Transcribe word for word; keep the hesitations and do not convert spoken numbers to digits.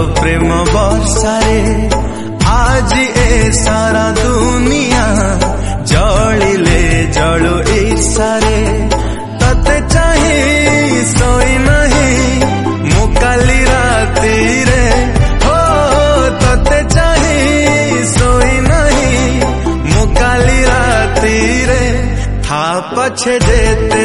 प्रेम वर्षारे आज ए सारा दुनिया जलिले जलु ईर्षारे तते चाही सोई नहीं मु काली राती रे हो तते चाही सोई नहीं मु काली राती रे था पछे जेते